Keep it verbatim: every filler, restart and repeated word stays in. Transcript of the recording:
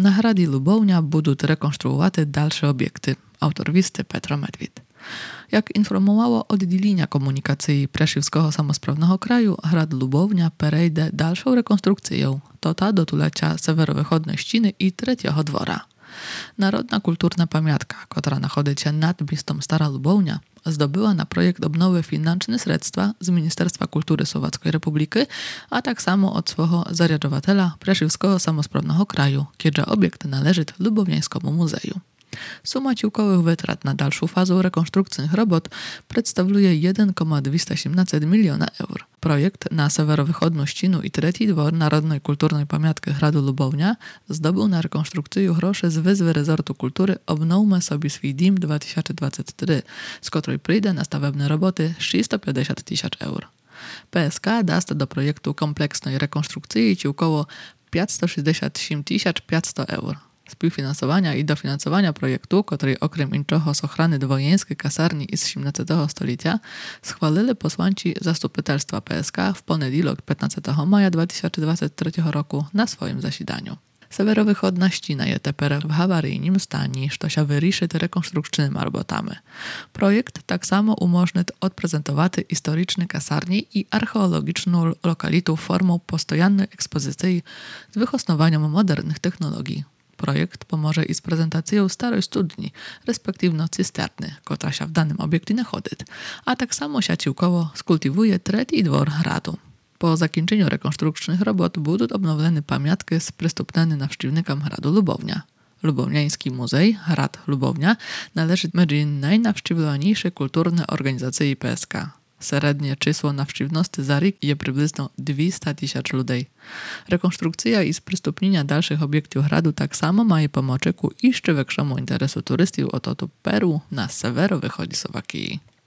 На граді Лубовня будуть реконструювати дальші об'єкти. Автор вісти Петро Медвід. Jak informowało oddzielenia komunikacji Preszywskiego Samospravnego Kraju, grad Lubownia przejdzie dalszą rekonstrukcją, to ta dotulecia sewerowychodnej ściny i trzeciego dwora. Narodna kulturna pamiątka, która znajduje się nad miastem Stara Lubownia, zdobyła na projekt obnowy finansowe środki z Ministerstwa Kultury Słowackiej Republiki, a tak samo od swojego zarządzatela Preszywskiego Samosprawnego Kraju, kiedy obiekt należy Lubowniańskiemu Muzeum. Suma ciułkowych wytrat na dalszą fazę rekonstrukcyjnych robot przedstawuje jeden przecinek dwieście osiemnaście miliona eur. Projekt na sewerowychodną ścinu i trzeci dwór Narodnej Kulturnej Pamiątki Gradu Lubownia zdobył na rekonstrukcję groszy z wyzwy Rezortu Kultury Obnówmy sobie swój dom dwa tysiące dwudziesty trzeci, z której przyjdzie na stawebne roboty trzysta pięćdziesiąt tysięcy eur. P S K daje do projektu kompleksnej rekonstrukcji ciułkowo pięćset sześćdziesiąt osiem tysięcy pięćset eur. Współfinansowania i dofinansowania projektu, który okrem innego z ochrony dwojeńskiej kasarni z osiemnastego stulecia, schwalili posłanci zastupitelstwa P S K w poniedziałek piętnastego maja dwa tysiące dwudziestego trzeciego roku na swoim zasiedaniu. Sewerowychodna ścina jest teraz w awaryjnym stanie, co się wyryszy rekonstrukcyjnymi robotami. Projekt tak samo umożliwi odprezentować historyczny kasarni i archeologiczną lokalitu formą postojannej ekspozycji z wykorzystaniem modernych technologii. Projekt pomoże i z prezentacją starej studni, respektywnie cysterny, która się w danym obiekcie znajduje, a tak samo siaciłkowo skultywuje trzeci dwór gradu. Po zakończeniu rekonstrukcyjnych robot będą odnowione pamiątki z przystępnymi nawszczywnikom gradu Lubownia. Lubowniański Muzej, Grad Lubownia, należy między najnawszczywlaniejsze kulturne organizacje P S K. Średnie czysło nawszczywności za rok jest przybliżno dwieście tysięcy ludzi. Rekonstrukcja i przystąpienia dalszych obiektów gradu tak samo ma pomóc ku jeszcze większemu interesu turystów od Peru na sewerowychodzi Słowakii.